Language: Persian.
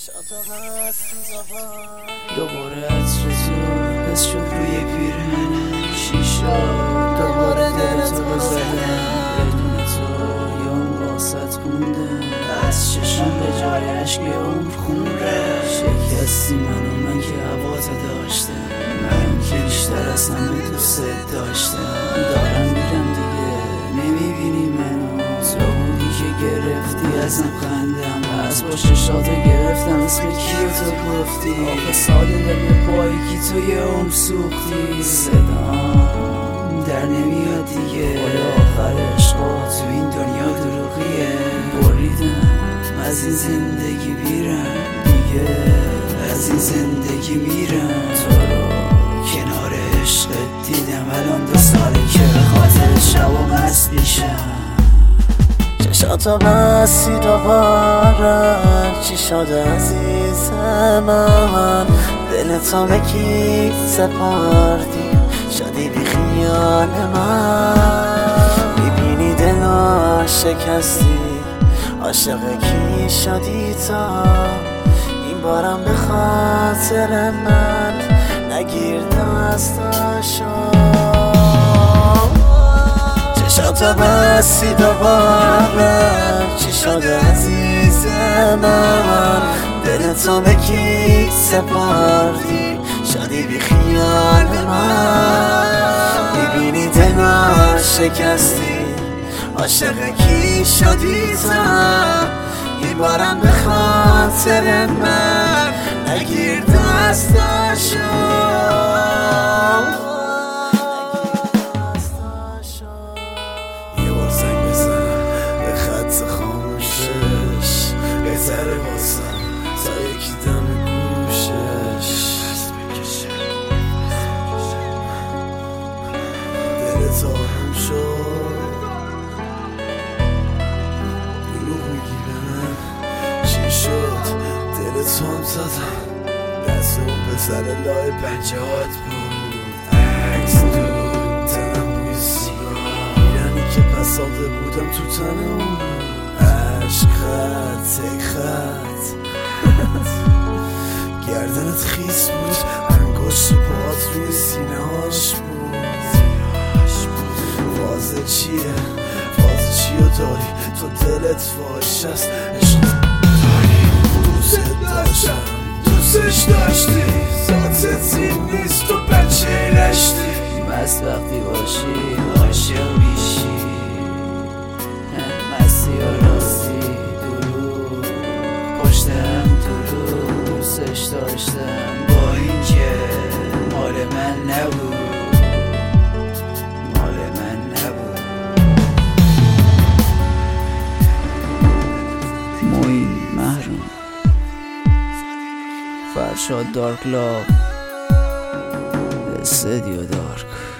دوباره عطر تو حس شد روی پیرهنم چی شد دوباره دلتو بزدم بدون تو یا اون واسط مونده از چشم به جای عشق عمر خونه شکستی من که هواتو داشتم من که بیشتر از همه دوست داشتم دارم میرم دیگه نمیبینی منو تو بودی که گرفتی ازم خندم از با ششاتو گرفتم اسم کیو تو گفتی آخه ساده دل پایی کی تو یه عمر سوختی صدام در نمیاد دیگه آخر عشقا تو این دنیا دروغیه بریدم از این زندگی بیرم دیگه از این زندگی میرم تو رو کنار عشقت دیدم الان 2 ساله که به خاطر شبام هست بیشم چشاتو بستی دوباره چی شده عزیز من دلتو به کی سپردی شدی بی خیال من میبینی دلو شکستی عاشق کی شدی تا این بارم به خاطر من نگیر دستاشو چشاتو بستی دوباره چی شده عزیز من دلتو به کی سپردی شدی بی خیال من میبینی دلو شکستی عاشق کی شدی تا این بارم به خاطر من نگیر دستاشو بهتره واسم تا یکی دم گوشش دلت آروم شد دروغ میگی به من چی شد دلت هم زدم دست اون پسر لای 50 بود عکس دود تنم بوی سیگار میرنی که پس ساده بودم تو تنم عشق خط ای خط گردنت خیس بود انگشت پاهات روی سینه هاش بود فازه چیه چیو داری تو دلت فاش است عشق داری دوست داشتم دوستش داشتی ذاتت این نیست تو بچه رشتی مست وقتی باشی عاشق بیشی مستی و راستی دروغ پشتم دروغ دوستش داشتم با این که مال من نبود مال من نبود موین محروم فرشاد دارک لاو استدیو دارک